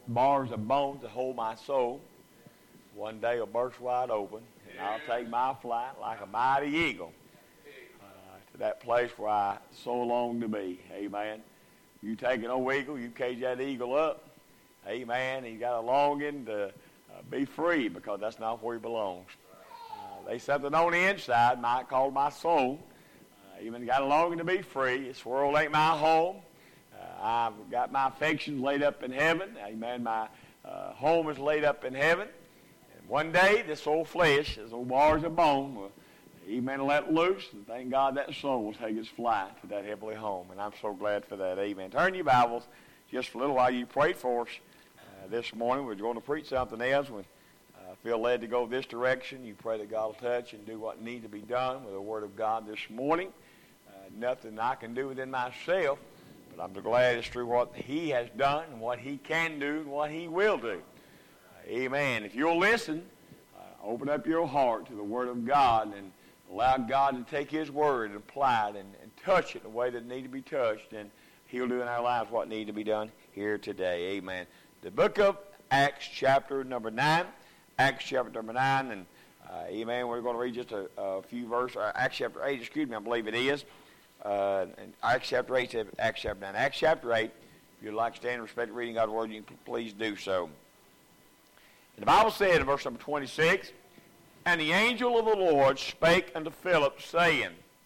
bars of bones that hold my soul. One day will burst wide open, and I'll take my flight like a mighty eagle to that place where I so long to be. Amen. You take an old eagle, you cage that eagle up. Amen. He's got a longing to be free because that's not where he belongs. There's something on the inside, might call my soul. Even got a longing to be free. This world ain't my home. I've got my affections laid up in heaven. Amen. My home is laid up in heaven. And one day, this old flesh, this old bars of bone, will, amen, let loose. And thank God that soul will take its flight to that heavenly home. And I'm so glad for that. Amen. Turn your Bibles just for a little while. You prayed for us this morning. We're going to preach something else. We feel led to go this direction. You pray that God will touch and do what needs to be done with the Word of God this morning. Nothing I can do within myself, but I'm glad it's through what He has done and what He can do and what He will do. Amen. If you'll listen, open up your heart to the Word of God and allow God to take His Word and apply it and touch it in a way that needs to be touched, and He'll do in our lives what needs to be done here today. Amen. The book of Acts, chapter number 9. Acts chapter number 9, and amen, we're going to read just a few verses. Acts chapter 8, excuse me, I believe it is. Acts chapter 8, Acts chapter 9. Acts chapter 8, if you'd like to stand and respect reading God's Word, you can please do so. And the Bible said in verse number 26, "And the angel of the Lord spake unto Philip, saying,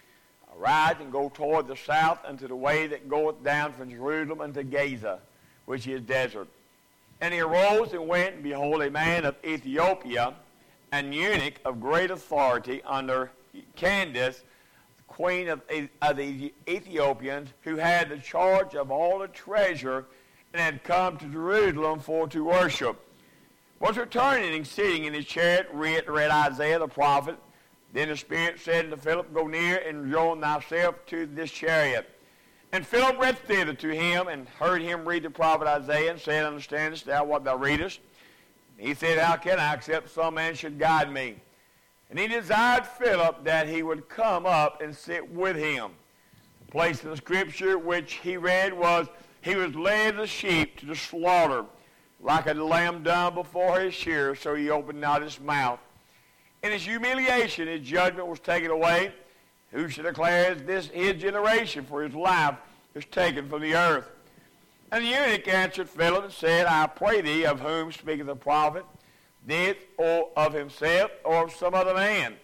Arise and go toward the south unto the way that goeth down from Jerusalem unto Gaza, which is desert. And he arose and went, and behold, a man of Ethiopia, an eunuch of great authority under Candace, queen of the Ethiopians, who had the charge of all the treasure, and had come to Jerusalem for to worship, was returning and sitting in his chariot, read Isaiah the prophet. Then the Spirit said unto Philip, Go near and join thyself to this chariot. And Philip read thither to him, and heard him read the prophet Isaiah, and said, Understandest thou what thou readest? And he said, How can I, except some man should guide me? And he desired Philip that he would come up and sit with him. The place in the Scripture which he read was, He was led as a sheep to the slaughter, like a lamb dumb before his shearer, so he opened not his mouth. In his humiliation his judgment was taken away. Who should declare his generation, for his life is taken from the earth? And the eunuch answered Philip and said, I pray thee, of whom speaketh the prophet, this or of himself or of some other man?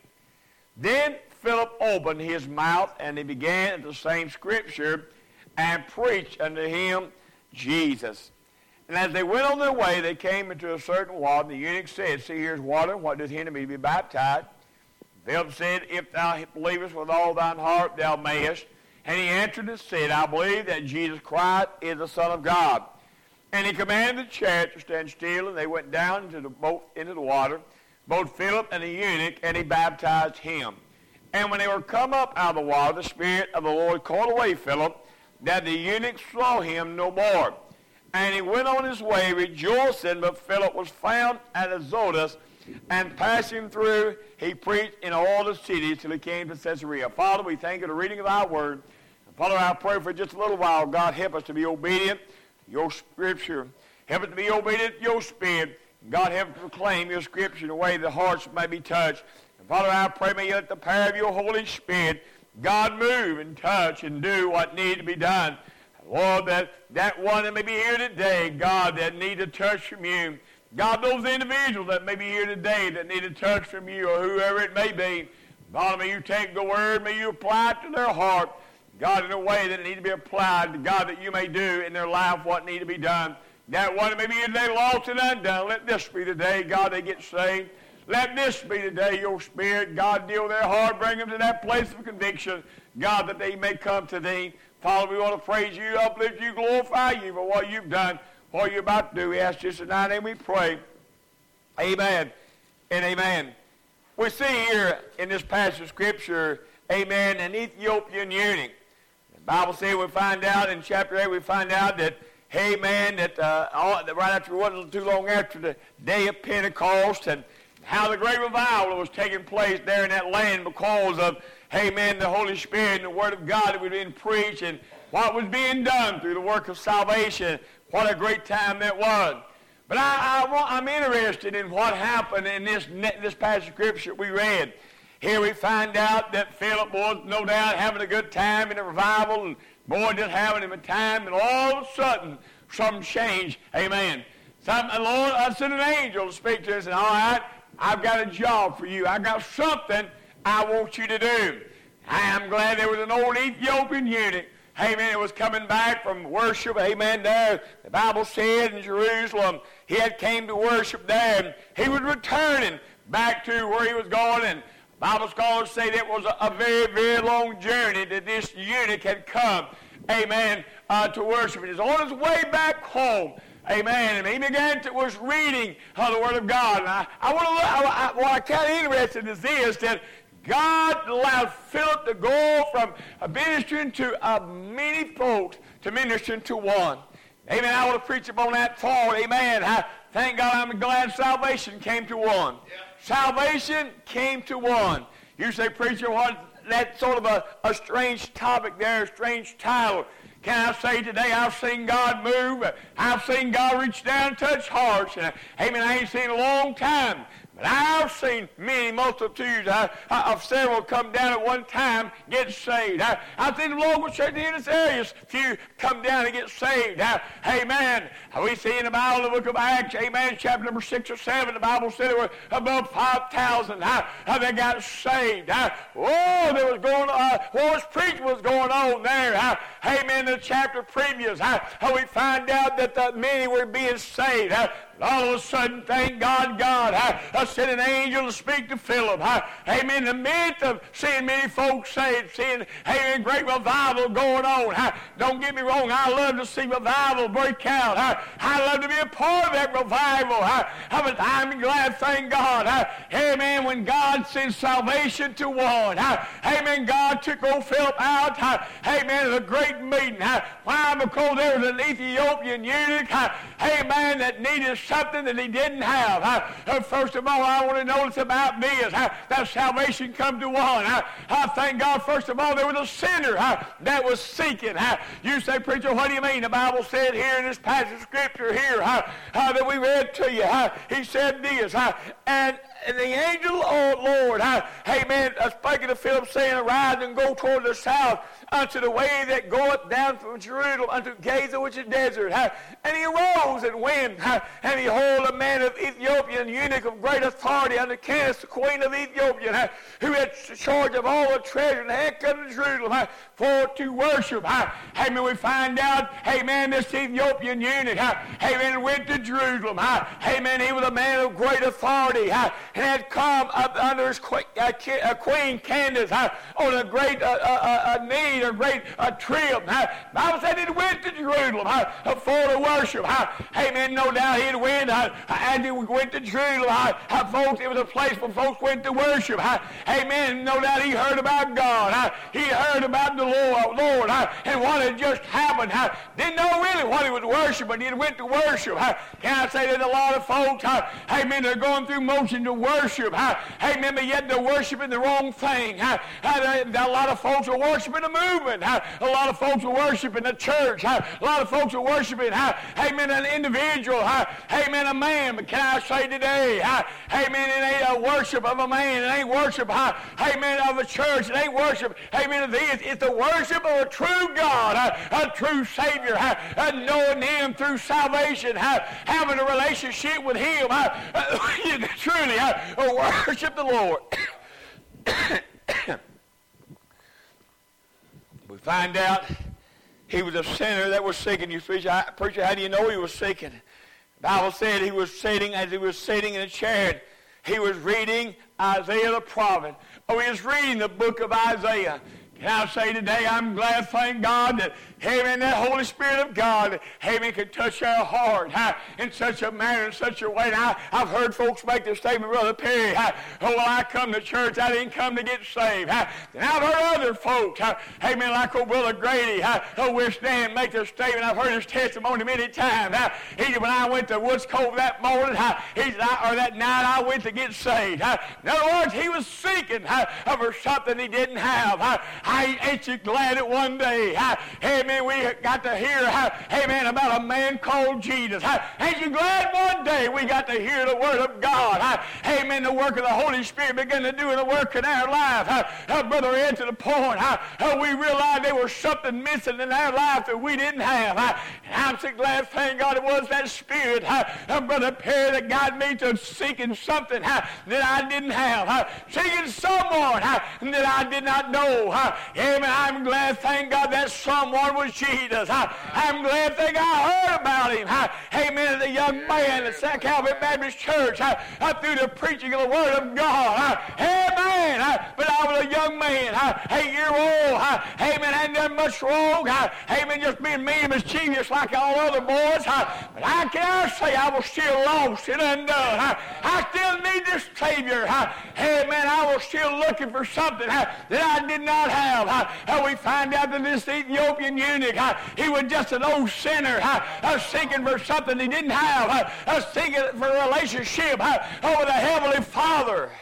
Then Philip opened his mouth, and he began at the same Scripture, and preached unto him Jesus. And as they went on their way, they came into a certain water. The eunuch said, See, here's water. What doth hinder me to be baptized? Philip said, If thou believest with all thine heart, thou mayest. And he answered and said, I believe that Jesus Christ is the Son of God. And he commanded the chariot to stand still, and they went down into the water, both Philip and the eunuch, and he baptized him. And when they were come up out of the water, the Spirit of the Lord called away Philip, that the eunuch saw him no more. And he went on his way rejoicing, but Philip was found at Azotus, and passing through, he preached in all the cities till he came to Caesarea. Father, we thank you for the reading of thy word. And Father, I pray for just a little while, God, help us to be obedient to your Scripture. Help us to be obedient to your Spirit. And God, help us to proclaim your Scripture in a way that hearts may be touched. And Father, I pray, may you let the power of your Holy Spirit, God, move and touch and do what needs to be done. Lord, that one that may be here today, God, that need a touch from you. God, those individuals that may be here today that need a touch from you, or whoever it may be, God, may you take the word, may you apply it to their heart, God, in a way that it needs to be applied, God, that you may do in their life what needs to be done. That one that may be here today lost and undone, let this be the day, God, they get saved. Let this be the day your Spirit, God, deal with their heart, bring them to that place of conviction, God, that they may come to thee. Father, we want to praise you, uplift you, glorify you for what you've done, what you're about to do. We ask this in thy name we pray. Amen and amen. We see here in this passage of Scripture, amen, an Ethiopian eunuch. The Bible says we find out in chapter 8, we find out that, amen, that right after, it wasn't too long after the day of Pentecost, and how the great revival was taking place there in that land because of, amen, the Holy Spirit and the Word of God that was being preached and what was being done through the work of salvation. What a great time that was. But I'm interested in what happened in this passage of Scripture we read. Here we find out that Philip was no doubt having a good time in the revival, and boy, just having him a time, and all of a sudden, something changed. Amen. The Lord, I sent an angel to speak to us, and all right, I've got a job for you. I've got something I want you to do. I am glad there was an old Ethiopian eunuch. Amen. It was coming back from worship. Amen. There, the Bible said in Jerusalem, he had came to worship there, and he was returning back to where he was going, and Bible scholars say that it was a very, very long journey that this eunuch had come, amen, to worship. And he's on his way back home, amen, and he began to was reading the Word of God. And what I kind of interested is this, that God allowed Philip to go from ministering to many folks to ministering to one. Amen. I want to preach upon that thought. Amen. Thank God, I'm glad salvation came to one. Yeah. Salvation came to one. You say, preacher, what? That's sort of a strange topic there, a strange title. Can I say today I've seen God move. I've seen God reach down and touch hearts. And, amen, I ain't seen a long time. But I've seen many multitudes of several come down at one time, get saved. I've seen the local church in this area, few come down and get saved. Amen. We see in the Bible, the book of Acts, amen, chapter number 6 or 7, the Bible said there were above 5,000 that got saved. There was going on, what was preaching was going on there. Amen, the chapter previous, we find out that many were being saved. All of a sudden, thank God, I sent an angel to speak to Philip. Amen. In the midst of seeing many folks saved, seeing, amen, great revival going on. Don't get me wrong, I love to see revival break out. I love to be a part of that revival. I'm glad, thank God. Amen. When God sends salvation to one. Amen. God took old Philip out. Amen. At a great meeting. Why? Because there was an Ethiopian eunuch. Amen. That needed something that he didn't have. First of all, I want to notice about this, that salvation come to one. I thank God, first of all, there was a sinner that was seeking. You say, preacher, what do you mean? The Bible said here in this passage of Scripture here that we read to you, he said this, and the angel, oh Lord, amen, speaking to Philip, saying, arise and go toward the south unto the way that goeth down from Jerusalem unto Gaza, which is desert. And he arose and went, and behold, a man of Ethiopia, an eunuch of great authority under Candace, the queen of Ethiopia, who had charge of all the treasure, and had come to Jerusalem for to worship. Amen, we find out, amen, this Ethiopian eunuch, amen, went to Jerusalem. Amen, he was a man of great authority, and had come up under his queen Candace on a great need, a great trip. Bible said he went to Jerusalem for to worship. Amen, no doubt he went, and he went to Jerusalem. Folks, it was a place where folks went to worship. Amen, no doubt he heard about God. He heard about the Lord, and what had just happened. Didn't know really what he was worshiping. He went to worship. Can I say that a lot of folks, amen, they're going through motion to worship. Amen, but yet they're worshiping the wrong thing. A lot of folks are worshiping the movement. A lot of folks are worshiping the church. A lot of folks are worshiping, amen, an individual. Amen, a man. But can I say today, amen, it ain't a worship of a man. It ain't worship, amen, of a church. It ain't worship, amen, of this. It's the worship of a true God, a true Savior, knowing Him through salvation, having a relationship with Him. Truly worship the Lord. We find out he was a sinner that was seeking. You preacher, how do you know he was seeking? The Bible said he was sitting, as he was sitting in a chair, he was reading Isaiah the prophet. He was reading the book of Isaiah. Can I say today, I'm glad, thank God, that, amen, that Holy Spirit of God, amen, can touch our heart in such a manner, in such a way. And I've heard folks make this statement, Brother Perry, when I come to church, I didn't come to get saved. And I've heard other folks, amen, like old Brother Grady, who stand make this statement. I've heard his testimony many times. He said, when I went to Woods Cove that morning, he said, or that night, I went to get saved. In other words, he was seeking for something he didn't have. Ain't you glad that one day, amen, amen, we got to hear, amen, about a man called Jesus. Ain't you glad one day we got to hear the Word of God? Amen, the work of the Holy Spirit began to do the work in our life. Brother Ed, to the point, we realized there was something missing in our life that we didn't have. And I'm so glad, thank God, it was that Spirit, Brother Perry, that guided me to seeking something that I didn't have. Seeking someone that I did not know. Amen. I'm glad, thank God, that someone was Jesus. I'm glad, thank God, I heard about him. Amen. As a young man at St. Calvary Baptist Church, through the preaching of the Word of God. Amen. But I was a young man, 8-year-old. Amen. Hadn't done much wrong. Amen. Just being mean and mischievous like all other boys. But I can say I was still lost and undone. I still need this Savior. Amen. I was still looking for something that I did not have. We find out that this Ethiopian eunuch, he was just an old sinner, seeking for something he didn't have, seeking for a relationship with the Heavenly Father.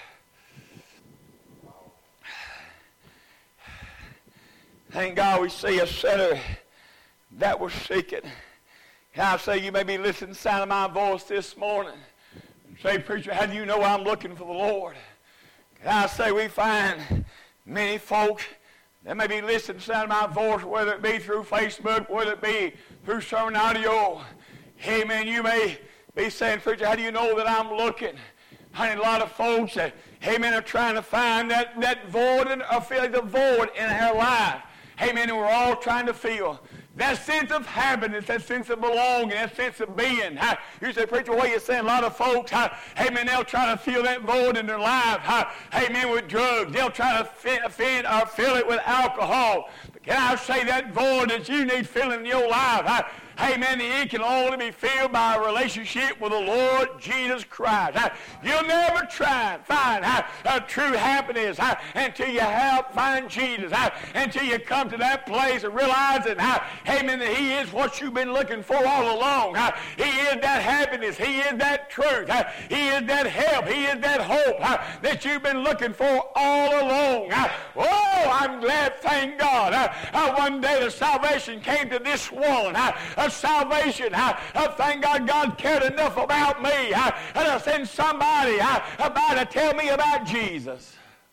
Thank God we see a sinner that was seeking. And I say, you may be listening to the sound of my voice this morning and say, preacher, how do you know I'm looking for the Lord? And I say, we find many folks that may be listening to the sound of my voice, whether it be through Facebook, whether it be through sermon audio. Amen. You may be saying, preacher, how do you know that I'm looking? Honey, a lot of folks that, amen, are trying to find that void, or feel the void in our life. Amen. And we're all trying to feel that sense of happiness, that sense of belonging, that sense of being. You say, preacher, what are you saying? A lot of folks, amen, they'll try to fill that void in their life, amen, with drugs. They'll try to fill it with alcohol. But can I say that void that you need filling in your life, amen, it can only be filled by a relationship with the Lord Jesus Christ. You'll never try and find true happiness until you find Jesus, until you come to that place of realizing, amen, that He is what you've been looking for all along. He is that happiness. He is that truth. He is that help. He is that hope that you've been looking for all along. Oh, I'm glad, thank God, one day the salvation came to this one. Salvation. Thank God, God cared enough about me to send somebody about to tell me about Jesus.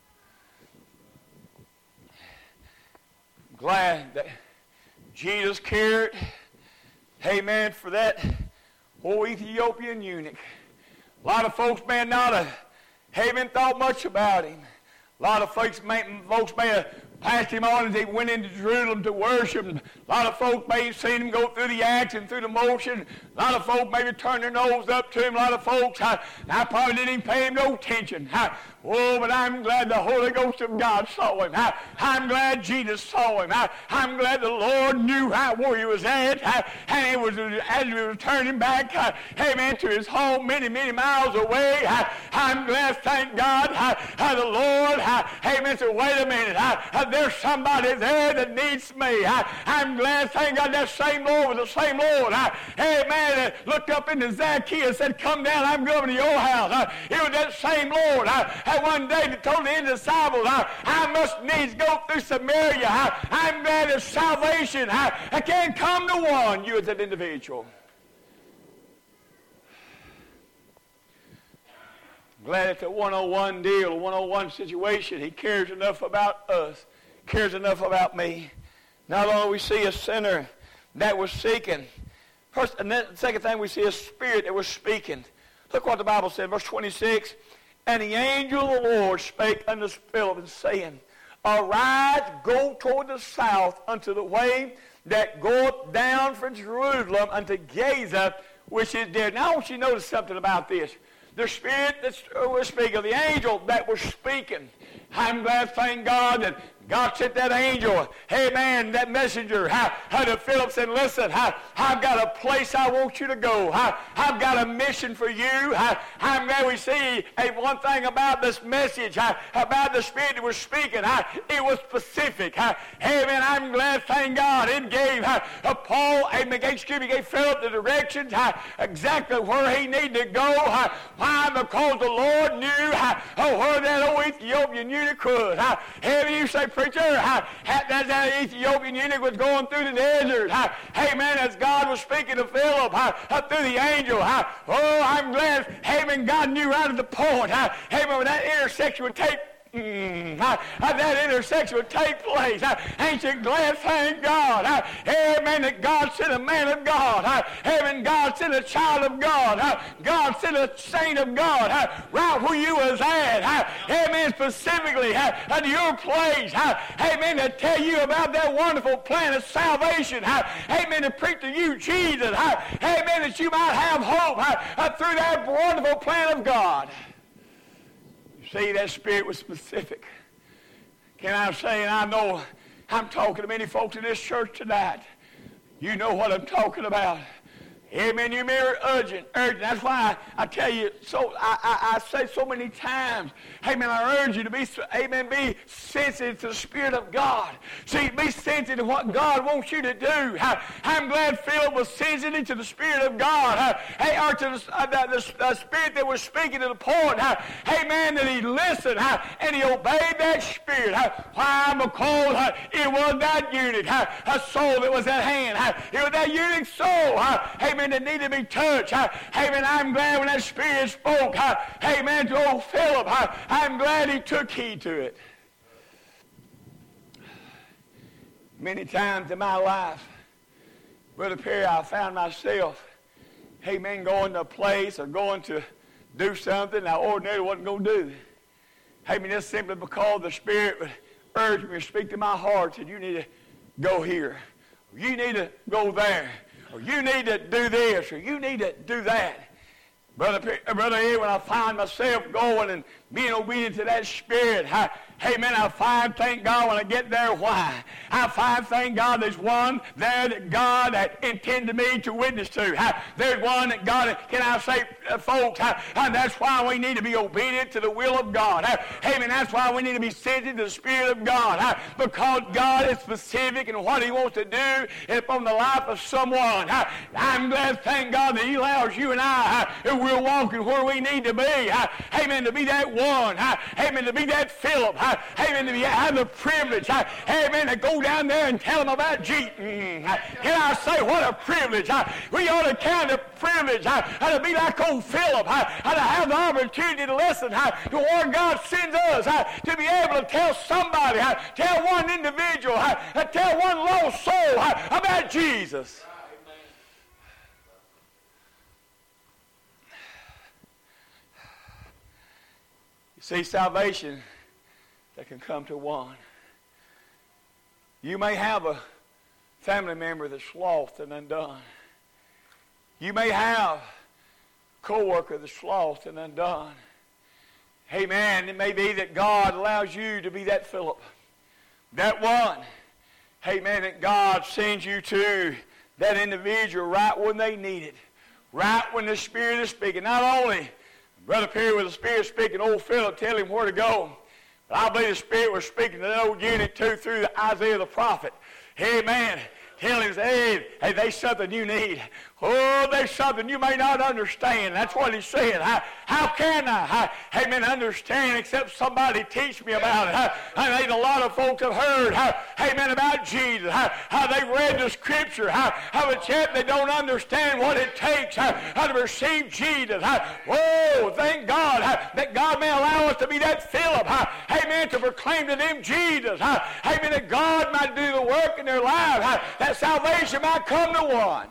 I'm glad that Jesus cared, amen, for that old Ethiopian eunuch. A lot of folks may not have, amen, thought much about him. A lot of folks may have passed him on as he went into Jerusalem to worship. A lot of folk may have seen him go through the acts and through the motion. A lot of folk maybe turned their nose up to him. A lot of folks, I probably didn't even pay him no attention. Oh, but I'm glad the Holy Ghost of God saw him. I'm glad Jesus saw him. I'm glad the Lord knew where he was at. And it was as he was turning back, amen, to his home many, many miles away. I'm glad, thank God, the Lord, amen, said, wait a minute. There's somebody there that needs me. I'm glad, thank God, that same Lord was the same Lord. Amen. Looked up into Zacchaeus and said, come down, I'm going to your house. It was that same Lord. One day he told the disciples, I must needs go through Samaria. I'm glad that salvation I can't come to one, you as an individual. I'm glad it's a 101 deal, a 101 situation. He cares enough about us, cares enough about me. Not only we see a sinner that was seeking, first, and then the second thing we see a spirit that was speaking. Look what the Bible said, verse 26. And the angel of the Lord spake unto Philip, and saying, Arise, go toward the south unto the way that goeth down from Jerusalem unto Gaza, which is there. Now I want you to notice something about this. The spirit that was speaking, the angel that was speaking. I'm glad, thank God, that God sent that angel, amen, that messenger, to Philip said, listen, I've got a place I want you to go. I've got a mission for you. I'm glad we see one thing about this message, about the Spirit that was speaking. It was specific. Amen. I'm glad, thank God, it gave Paul, gave Philip the directions, exactly where he needed to go. Why? Because the Lord knew where that old Ethiopian eunuch was. You say, preacher, that Ethiopian eunuch was going through the desert. Amen, as God was speaking to Philip through the angel. Oh, I'm glad, amen, God knew right at the point. Amen, when that intersection would take that intersection would take place. Ain't you glad, thank God? Amen, that God sent a man of God. Amen, God sent a child of God. God sent a saint of God right where you was at. Amen, specifically at your place. Amen, to tell you about that wonderful plan of salvation. Amen, to preach to you Jesus. Amen, that you might have hope through that wonderful plan of God. See, that Spirit was specific. Can I say, and I know I'm talking to many folks in this church tonight. You know what I'm talking about. Amen. You may be urgent. That's why I tell you, so I say so many times, amen, I urge you to be, amen, be sensitive to the Spirit of God. See, be sensitive to what God wants you to do. I'm glad Philip was sensitive to the Spirit of God. Or to the Spirit that was speaking to the point. Amen, that he listened and he obeyed that Spirit. Why? Because it was that eunuch, a soul that was at hand. It was that eunuch's soul. Amen, that needed to be touched. Amen, I'm glad when that Spirit spoke. Amen, to old Philip. I'm glad he took heed to it. Many times in my life, Brother Perry, I found myself, amen, going to a place or going to do something I ordinarily wasn't going to do. Amen, just simply because the Spirit would urge me to speak to my heart, said, you need to go here. You need to go there. Or you need to do this, or you need to do that. Brother Ed, when I find myself going and being obedient to that Spirit, amen, I find, thank God, when I get there, why? I find, thank God, there's one there that God had intended me to witness to. There's one that God, can I say, folks, that's why we need to be obedient to the will of God. Amen, that's why we need to be sensitive to the Spirit of God, because God is specific in what he wants to do upon the life of someone. I'm glad, thank God, that he allows you and I, we're walking where we need to be. Amen, to be that one. Amen, to be that Philip. Amen, to have the privilege. Amen, to go down there and tell them about Jesus. Can I say, what a privilege. We ought to count the privilege to be like old Philip, to have the opportunity to listen to where God sends us, to be able to tell somebody, tell one individual, tell one lost soul about Jesus. See, salvation that can come to one. You may have a family member that's lost and undone. You may have a co-worker that's lost and undone. Amen. It may be that God allows you to be that Philip, that one. Amen. That God sends you to that individual right when they need it, right when the Spirit is speaking. Not only Brother Perry, with the Spirit speaking, old Philip, tell him where to go. But I believe the Spirit was speaking to that old eunuch too through Isaiah the prophet. Amen. Tell him, hey, there's something you need. Oh, there's something you may not understand. That's what he said. How can I, amen, understand except somebody teach me about it? I think a lot of folks have heard, amen, about Jesus. How they read the Scripture. But yet they don't understand what it takes to receive Jesus. Oh, thank God that God may allow us to be that Philip. Amen, to proclaim to them Jesus. Amen, that God might do the work in their lives. That salvation might come to one.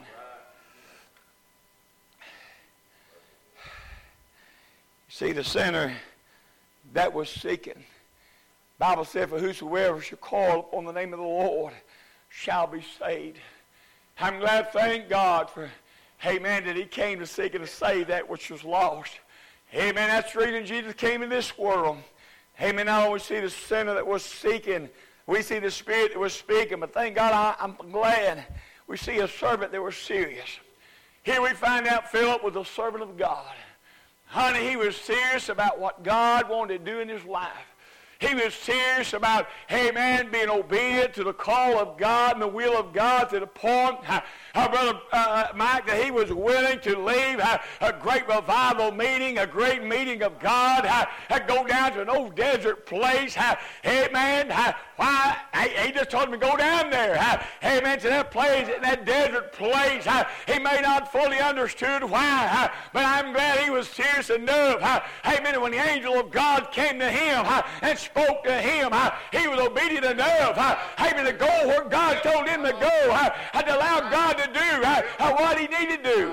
See, the sinner that was seeking, the Bible said, for whosoever shall call upon the name of the Lord shall be saved. I'm glad, thank God for, amen, that he came to seek and to save that which was lost. Amen, that's the reason Jesus came in this world. Amen, now we see the sinner that was seeking, we see the Spirit that was speaking, but thank God I'm glad we see a servant that was serious. Here we find out Philip was a servant of God. Honey, he was serious about what God wanted to do in his life. He was serious about, amen, being obedient to the call of God and the will of God to the point, Brother Mike, that he was willing to leave a great revival meeting, a great meeting of God, go down to an old desert place. Amen. Why? He just told him to go down there. Amen. To that place, that desert place. He may not fully understood why, but I'm glad he was serious enough. Amen. When the angel of God came to him and spoke to him, he was obedient enough. Amen. To go where God told him to go, and to allow God to do what he needed to do.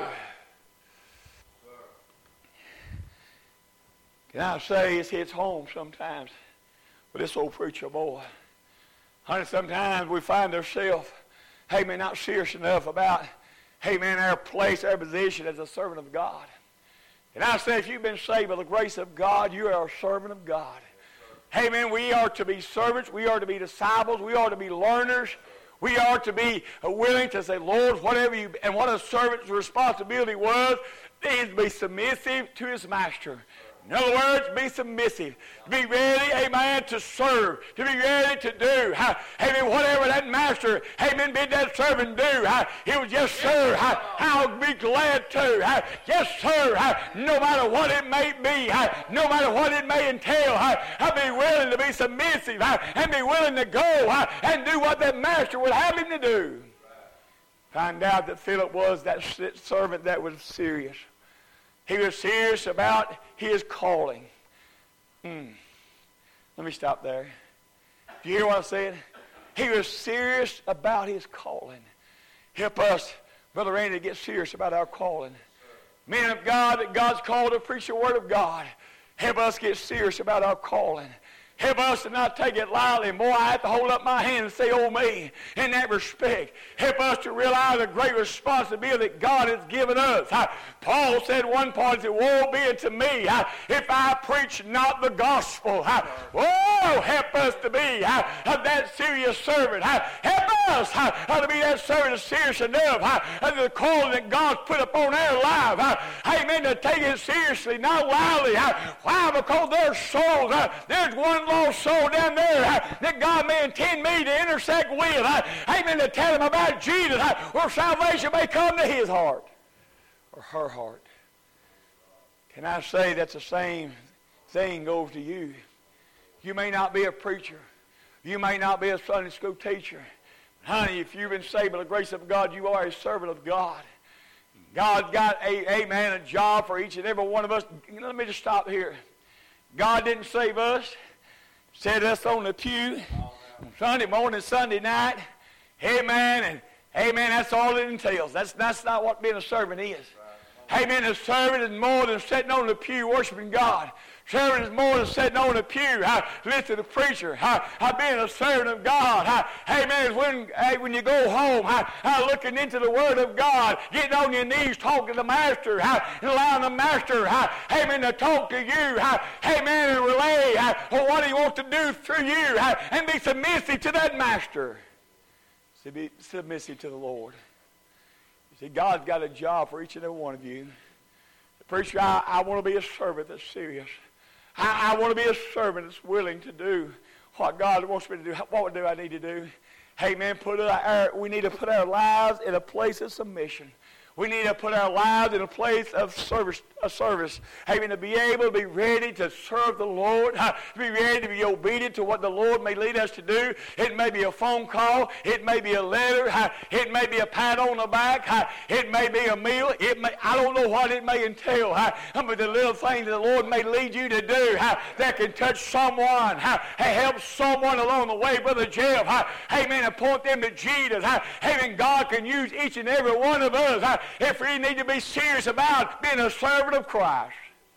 Can I say it hits home sometimes with this old preacher boy? Honey, sometimes we find ourselves, amen, not serious enough about, amen, our place, our position as a servant of God. And I say if you've been saved by the grace of God, you are a servant of God. Amen, we are to be servants. We are to be disciples. We are to be learners. We are to be willing to say, Lord, whatever you, and what a servant's responsibility was, is to be submissive to his master. In other words, be submissive. To be ready, amen, to serve. To be ready to do. Amen, whatever that master, amen, bid that servant do. He was, yes, sir, I'll be glad to. Yes, sir, no matter what it may be, no matter what it may entail, I'll be willing to be submissive and be willing to go and do what that master would have him to do. Find out that Philip was that servant that was serious. He was serious about his calling. Let me stop there. Do you hear what I said? He was serious about his calling. Help us, Brother Randy, to get serious about our calling. Men of God, that God's called to preach the Word of God. Help us get serious about our calling. Help us to not take it lightly. Boy, I have to hold up my hand and say, oh, me, in that respect. Help us to realize the great responsibility that God has given us. Paul said one point, woe be it to me if I preach not the gospel. Oh, help us to be that serious servant. Help us to be that servant that's serious enough the calling that God's put upon our life. Amen, to take it seriously, not lightly. Why? Because there's souls. There's one lost soul down there that God may intend me to intersect with. Amen, to tell him about Jesus, where salvation may come to his heart or her heart. Can I say that's the same thing goes to you? You may not be a preacher. You may not be a Sunday school teacher. Honey, if you've been saved by the grace of God, you are a servant of God. God's got a job for each and every one of us. Let me just stop here. God didn't save us. Set us on the pew on Sunday morning, Sunday night. Amen. And amen, that's all it entails. That's not what being a servant is. Amen. A servant is more than sitting on the pew worshiping God. Servant is more than sitting on the pew, listening to the preacher. Being a servant of God. Amen. When you go home, looking into the Word of God, getting on your knees, talking to the Master, and allowing the Master, amen, to talk to you. Amen, and relay what He wants to do through you, and be submissive to that Master. To be submissive to the Lord. You see, God's got a job for each and every one of you. The preacher, I want to be a servant that's serious. I want to be a servant that's willing to do what God wants me to do. What do I need to do? Amen. We need to put our lives in a place of submission. We need to put our lives in a place of service. Amen. To be able to be ready to serve the Lord. To be ready to be obedient to what the Lord may lead us to do. It may be a phone call. It may be a letter. It may be a pat on the back. It may be a meal. I don't know what it may entail. But the little things that the Lord may lead you to do that can touch someone. Help someone along the way, Brother Jeff. Amen. And point them to Jesus. Amen. God can use each and every one of us. If we need to be serious about being a servant of Christ.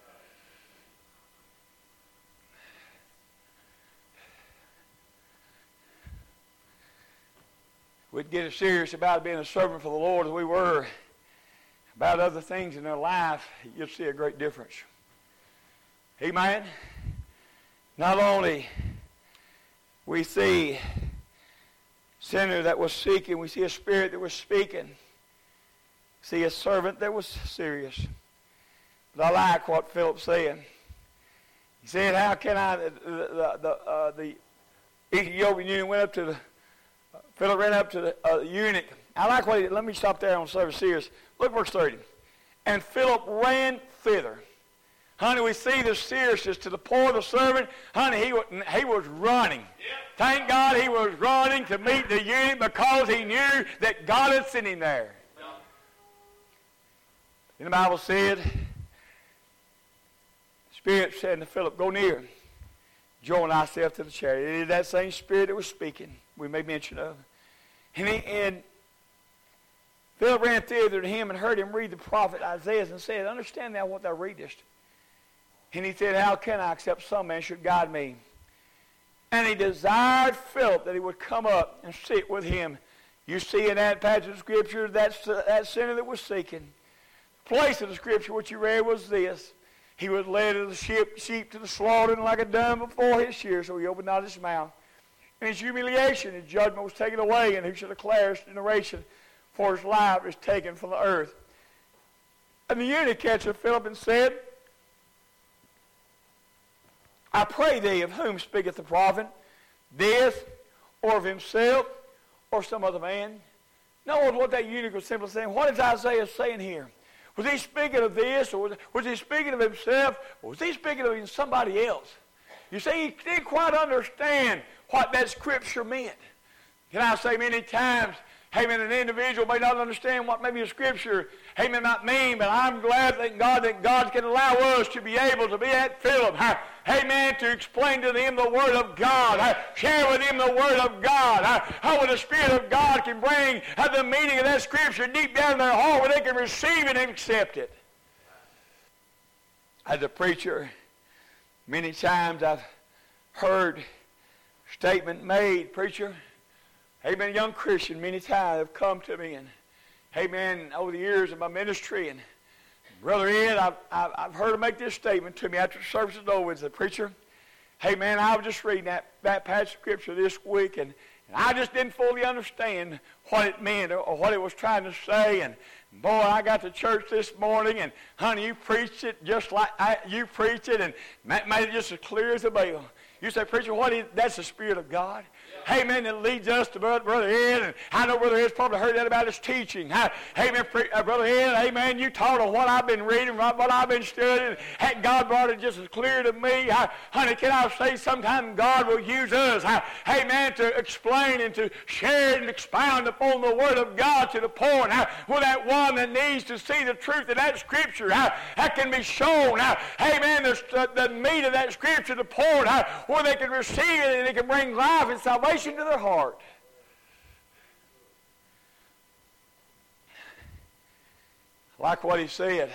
We'd get as serious about being a servant for the Lord as we were about other things in our life, you'll see a great difference. Amen? Not only we see sinner that was seeking, we see a spirit that was speaking. See a servant that was serious. But I like what Philip said. He said, how can I, the Ethiopian eunuch went up to the, Philip ran up to the eunuch. I like what let me stop there on service serious. Look verse 30. And Philip ran thither. Honey, we see the seriousness to the poor, the servant. Honey, he was running. Thank God he was running to meet the eunuch because he knew that God had sent him there. And the Bible said, the Spirit said to Philip, go near. Join thyself to the chariot. It is that same Spirit that was speaking, we made mention of. And Philip ran thither to him and heard him read the prophet Isaiah and said, understand thou what thou readest. And he said, how can I except some man should guide me? And he desired Philip that he would come up and sit with him. You see in that passage of Scripture, that sinner that was seeking. The place of the Scripture which you read was this. He was led as a sheep to the slaughter, and like a dove before his shears, so he opened not his mouth. In his humiliation, his judgment was taken away, and who shall declare his generation? For his life is taken from the earth. And the eunuch answered Philip and said, I pray thee, of whom speaketh the prophet, this, or of himself, or some other man? Notice what that eunuch was simply saying. What is Isaiah saying here? Was he speaking of this, or was he speaking of himself, or was he speaking of somebody else? You see, he didn't quite understand what that Scripture meant. Can I say many times, amen, an individual may not understand what maybe a Scripture, amen, might mean, but I'm glad, thank God, that God can allow us to be able to be at Philip, amen, to explain to them the Word of God, share with them the Word of God, how the Spirit of God can bring the meaning of that Scripture deep down in their heart where they can receive it and accept it. As a preacher, many times I've heard a statement made, preacher, amen, a young Christian many times have come to me and, amen, over the years of my ministry, and Brother Ed, I've heard him make this statement to me after the service is over. As a preacher, hey man, I was just reading that passage of Scripture this week, and I just didn't fully understand what it meant or what it was trying to say. And boy, I got to church this morning, and honey, you preached it just like you preached it, and made it just as clear as a bell. You say, preacher, that's the Spirit of God. Amen, that leads us to Brother Ed, and I know Brother Ed's probably heard that about his teaching. Amen, Brother Ed, amen, you taught on what I've been reading, what I've been studying. God brought it just as clear to me. Honey, can I say sometimes God will use us, amen, to explain and to share and expound upon the Word of God to the point where that one that needs to see the truth of that Scripture, that can be shown, amen, the meat of that Scripture to the point where they can receive it and it can bring life and salvation to their heart. Like what he said.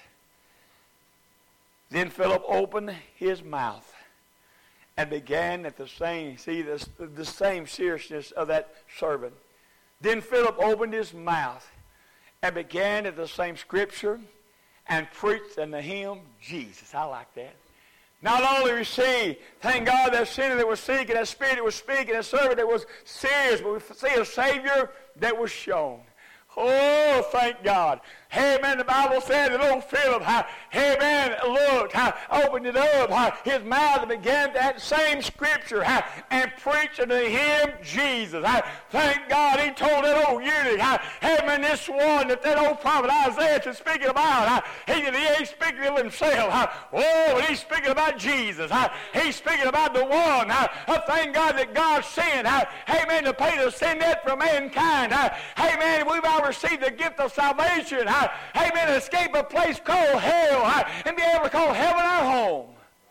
Then Philip opened his mouth and began at the same, the same seriousness of that servant. Then Philip opened his mouth and began at the same Scripture and preached unto him Jesus. I like that. Not only we see, thank God, that sinner that was seeking, that Spirit that was speaking, that servant that was serious, but we see a Savior that was shown. Oh, thank God. Amen. The Bible said that old Philip, amen, looked, opened it up, his mouth, and began that same Scripture and preached unto him Jesus. Thank God he told that old eunuch, amen, this one that old prophet Isaiah is speaking about, he ain't speaking of himself. Oh, but he's speaking about Jesus. He's speaking about the one, thank God, that God sent, amen, to pay the sin debt for mankind. Amen, we've all received the gift of salvation. Amen, escape a place called hell and be able to call heaven our home.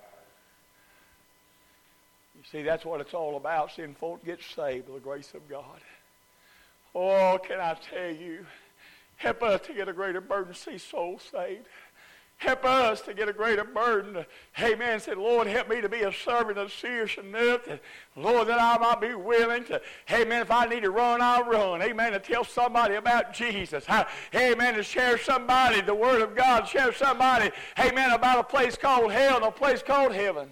You see, that's what it's all about, seeing folk get saved by the grace of God. Oh, can I tell you, help us to get a greater burden to see souls saved. Help us to get a greater burden. Amen. Say, Lord, help me to be a servant of serious enough. That, Lord, that I might be willing to, amen, if I need to run, I'll run. Amen, to tell somebody about Jesus. Amen, to share somebody the Word of God. Share somebody, amen, about a place called hell and a place called heaven.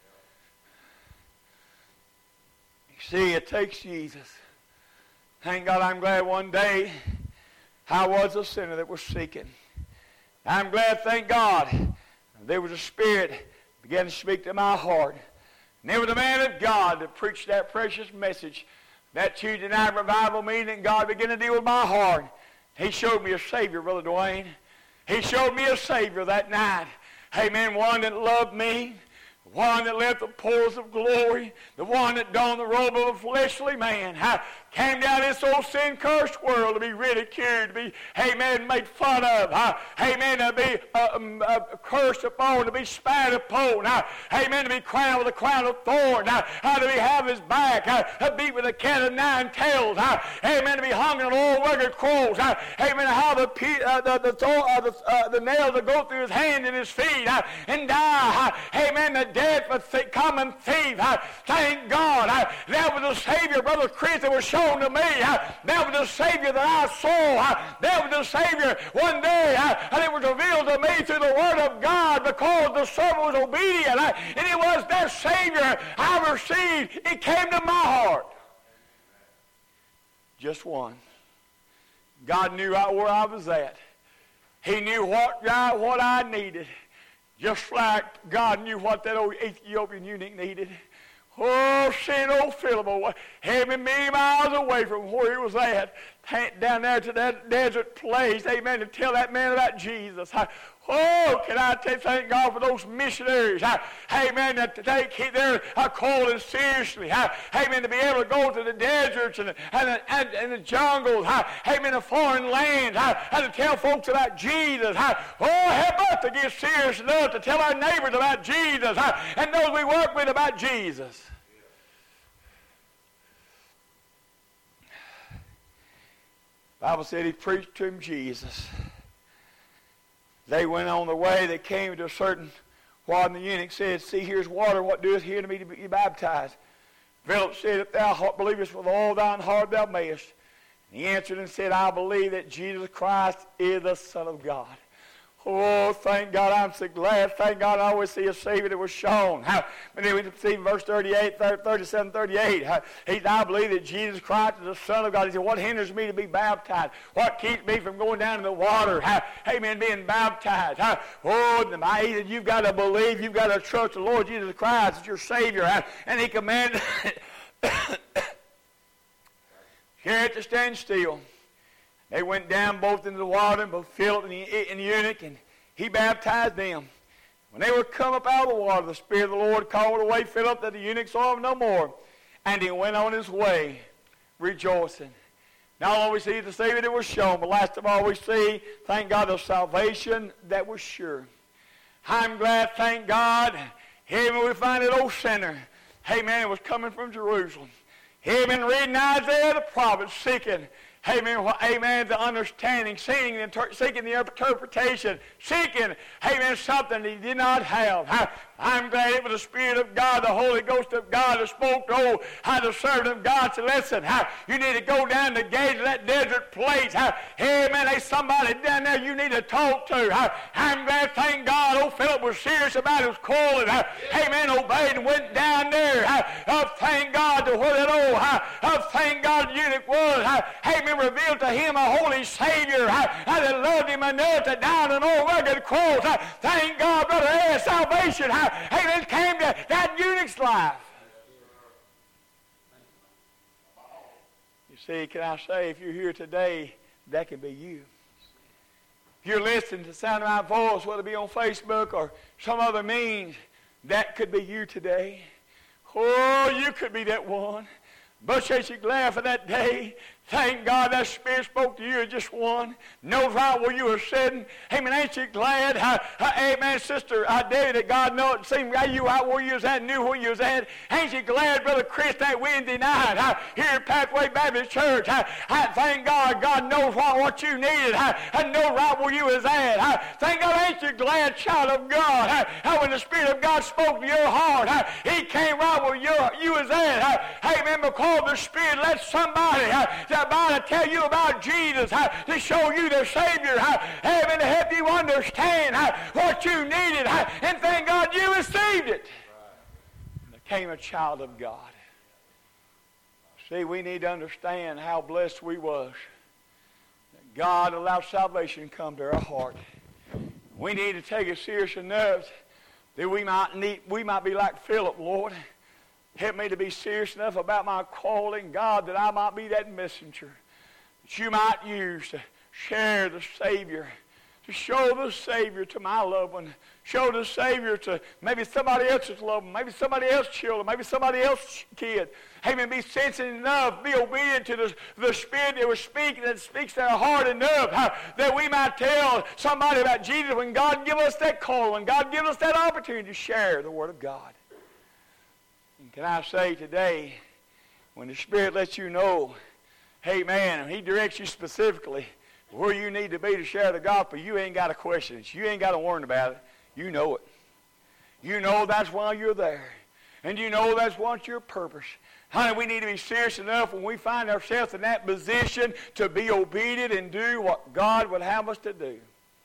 You see, it takes Jesus. Thank God, I'm glad one day I was a sinner that was seeking. I'm glad, thank God, there was a Spirit began to speak to my heart. And there was a man of God that preached that precious message. That Tuesday night revival meeting, God began to deal with my heart. He showed me a Savior, Brother Dwayne. He showed me a Savior that night. Amen. One that loved me. One that left the pores of glory. The one that donned the robe of a fleshly man. Came down this old sin-cursed world to be ridiculed, to be, amen, made fun of. Amen, to be cursed upon, to be spat upon. Amen, to be crowned with a crown of thorns. To be have his back, beat with a cat of nine tails. Amen, to be hung on old rugged cross. Amen, to have the nails that go through his hand and his feet and die. Amen, the death of common thief. Thank God. That was the Savior, Brother Chris, that was shown to me. That was the Savior that I saw. That was the Savior one day. And it was revealed to me through the Word of God because the servant was obedient. And it was that Savior I received. It came to my heart. Just one. God knew right where I was at. He knew what I needed. Just like God knew what that old Ethiopian eunuch needed. Oh, seeing old Philip, having many miles away from where he was at, down there to that desert place, amen, to tell that man about Jesus. Oh, can I thank God for those missionaries, amen, that take their calling seriously, amen, to be able to go to the deserts and the jungles, amen, the foreign lands, and to tell folks about Jesus. Oh, help us to get serious enough to tell our neighbors about Jesus, and those we work with about Jesus. The Bible said he preached to him Jesus. They went on the way. They came to a certain water, and the eunuch said, "See, here's water. What doeth here to me to be baptized?" Philip said, "If thou believest with all thine heart, thou mayest." And he answered and said, "I believe that Jesus Christ is the Son of God." Oh, thank God, I'm so glad. Thank God I always see a Savior that was shown. But then we see verse 38, 37, 38. He said, "I believe that Jesus Christ is the Son of God." He said, "What hinders me to be baptized? What keeps me from going down in the water?" Amen, being baptized. Oh, he said, "You've got to believe. You've got to trust the Lord Jesus Christ as your Savior." And he commanded chariot to stand still. They went down both into the water, both Philip and the eunuch, and he baptized them. When they were come up out of the water, the Spirit of the Lord called away Philip, that the eunuch saw him no more. And he went on his way, rejoicing. Not only we see the Savior that was shown, but last of all we see, thank God, the salvation that was sure. I'm glad, thank God, here we find that old sinner. Amen, it was coming from Jerusalem. Amen, reading Isaiah the prophet, seeking, amen, the understanding, seeking the interpretation, seeking, amen, something he did not have. I'm glad it was the Spirit of God, the Holy Ghost of God that spoke to the servant of God. Said, "Listen, you need to go down the gate of that desert place. Amen, there's somebody down there you need to talk to." I'm glad, thank God, old Philip was serious about his calling. Amen, obeyed and went down there. Thank God to where that old, thank God, eunuch was. Amen, revealed to him a holy Savior that loved him enough to die on an old rugged cross. Thank God, brother, there's salvation. Amen, came to that eunuch's life. You see, can I say, if you're here today, that can be you. If you're listening to the sound of my voice, whether it be on Facebook or some other means, that could be you today. Oh, you could be that one. But ain't you glad for that day? Thank God that Spirit spoke to you as just one. Knows right where you were sitting. Amen. Ain't you glad? Amen, Sister David, that God knows, seemed you out where you was at, knew where you was at. Ain't you glad, Brother Chris, that Wednesday night here at Pathway Baptist Church? Thank God, God knows what you needed. And knows right where you was at. Thank God, ain't you glad, child of God? When the Spirit of God spoke to your heart, He came right where you was at. Amen. Because the Spirit let somebody to tell you about Jesus, to show you the Savior, amen, to help you understand what you needed, and thank God you received it. And became a child of God. See, we need to understand how blessed we was that God allowed salvation to come to our heart. We need to take it serious enough that we might be like Philip, Lord. Help me to be serious enough about my calling, God, that I might be that messenger that you might use to share the Savior, to show the Savior to my loved one, show the Savior to maybe somebody else's loved one, maybe somebody else's children, maybe somebody else's kid. Amen. Be sensitive enough, be obedient to the Spirit that was speaking, that speaks to our heart enough, that we might tell somebody about Jesus when God give us that call, when God give us that opportunity to share the Word of God. And can I say today, when the Spirit lets you know, hey man, He directs you specifically where you need to be to share the gospel, you ain't got to question it. You ain't got to worry about it. You know it. You know that's why you're there. And you know that's what's your purpose. Honey, we need to be serious enough when we find ourselves in that position to be obedient and do what God would have us to do.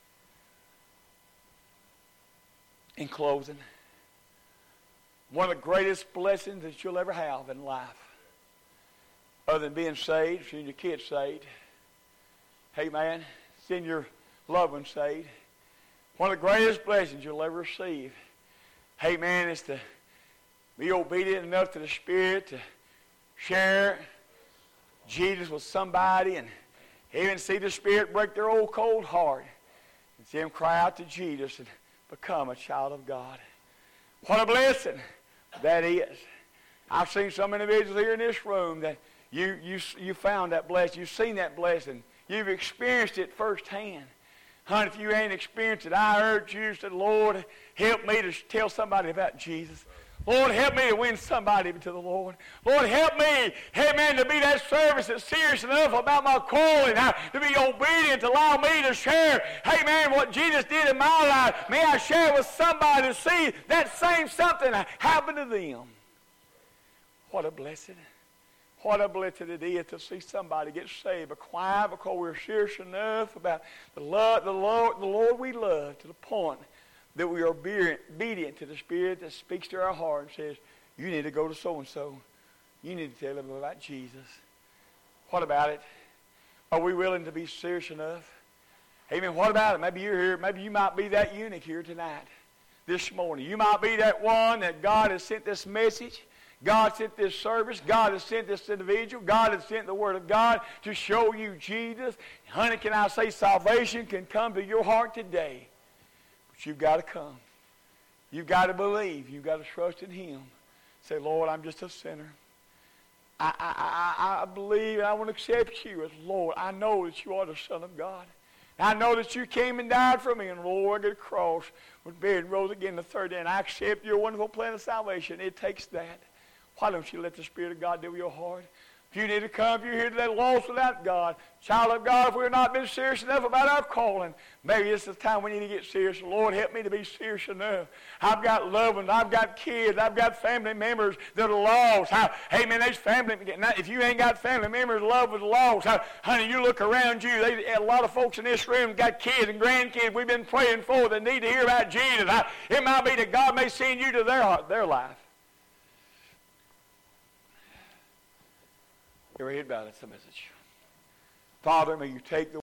In closing, one of the greatest blessings that you'll ever have in life, other than being saved, seeing your kids saved, hey man, seeing your loved ones saved, one of the greatest blessings you'll ever receive, hey man, is to be obedient enough to the Spirit to share Jesus with somebody and even see the Spirit break their old cold heart and see them cry out to Jesus and become a child of God. What a blessing that is. I've seen some individuals here in this room that you found that blessing. You've seen that blessing. You've experienced it firsthand. Honey, if you ain't experienced it, I urge you to say, Lord, help me to tell somebody about Jesus. Lord, help me to win somebody to the Lord. Lord, help me, hey man, to be that service that's serious enough about my calling, to be obedient, to allow me to share, hey man, what Jesus did in my life. May I share with somebody to see that same something happen to them. What a blessing. What a blessing it is to see somebody get saved. But why? Because we're serious enough about the Lord we love to the point that we are obedient to the Spirit that speaks to our heart and says, you need to go to so-and-so. You need to tell them about Jesus. What about it? Are we willing to be serious enough? Amen. What about it? Maybe you're here. Maybe you might be that eunuch here tonight, this morning. You might be that one that God has sent this message. God sent this service. God has sent this individual. God has sent the Word of God to show you Jesus. Honey, can I say salvation can come to your heart today? But you've got to come. You've got to believe. You've got to trust in Him. Say, Lord, I'm just a sinner. I believe and I want to accept you as Lord. I know that you are the Son of God. I know that you came and died for me and Lord, at the cross, was buried and rose again the third day. And I accept your wonderful plan of salvation. It takes that. Why don't you let the Spirit of God do your heart? If you need to come, if you're here today lost without God, child of God, if we've not been serious enough about our calling, maybe it's the time we need to get serious. Lord, help me to be serious enough. I've got loved ones. I've got kids. I've got family members that are lost. Hey, man, there's family. If you ain't got family members, loved ones lost, honey, you look around you. A lot of folks in this room got kids and grandkids we've been praying for that need to hear about Jesus. It might be that God may send you to their life. Your head bowed, that's the message. Father, may you take the